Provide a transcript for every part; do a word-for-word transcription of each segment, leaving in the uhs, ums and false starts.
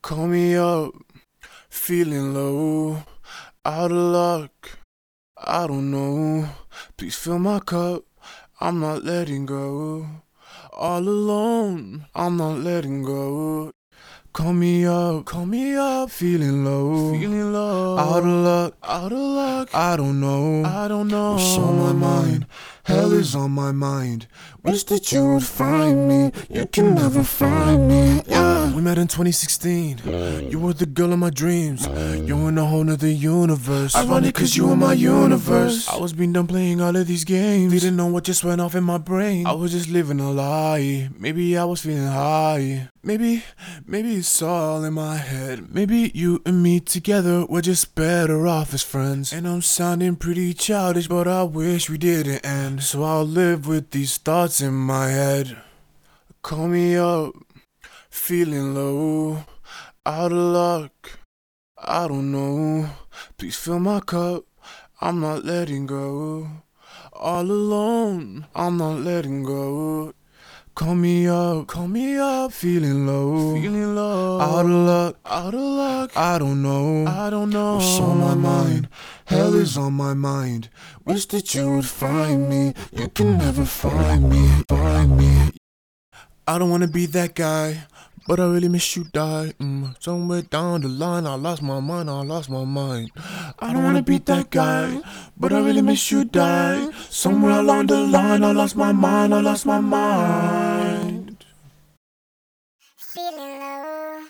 Call me up, feeling low, out of luck, I don't know. Please fill my cup, I'm not letting go. All alone, I'm not letting go. Call me up, call me up, feeling low, feeling low, out of luck, out of luck, I don't know, I don't know. What's on my mind? Hell is on my mind. Wish that you would find me. You can never find me. Yeah. We met in twenty sixteen. You were the girl of my dreams. You're in a whole nother universe. Ironic cause you were my universe. I was being done playing all of these games. Didn't know what just went off in my brain. I was just living a lie. Maybe I was feeling high. Maybe, maybe it's all in my head. Maybe you and me together were just better off as friends. And I'm sounding pretty childish, but I wish we didn't end. So I'll live with these thoughts in my head. Call me up, feeling low, out of luck, I don't know. Please fill my cup, I'm not letting go. All alone, I'm not letting go. Call me up, call me up, feeling low, feeling low, out of luck, out of luck, I don't know, I don't know. What's on my mind? Hell is on my mind. Wish that you would find me. You can never find me, find me. I don't wanna be that guy, but I really miss you, die. Mm. Somewhere down the line, I lost my mind, I lost my mind. I don't wanna be that guy, but I really miss you, die. Somewhere along the line, I lost my mind, I lost my mind. Feeling low,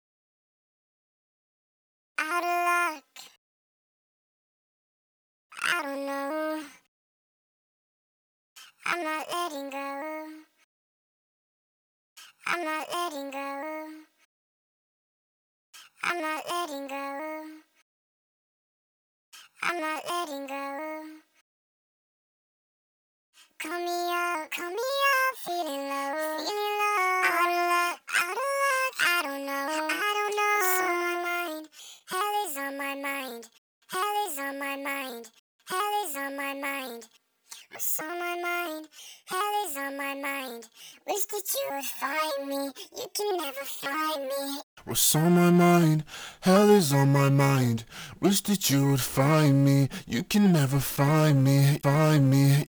out of luck, I don't know. I'm not letting go. I'm not letting go. I'm not letting go. I'm not letting go. Call me up, call me up, feeling low, feeling low, out of luck, out of luck, I don't know, I don't know. What's on my mind? Hell is on my mind. Hell is on my mind. Hell is on my mind. What's on my mind? Hell is on my mind. Wish that you would find me. You can never find me. What's on my mind? Hell is on my mind. Wish that you would find me. You can never find me, find me.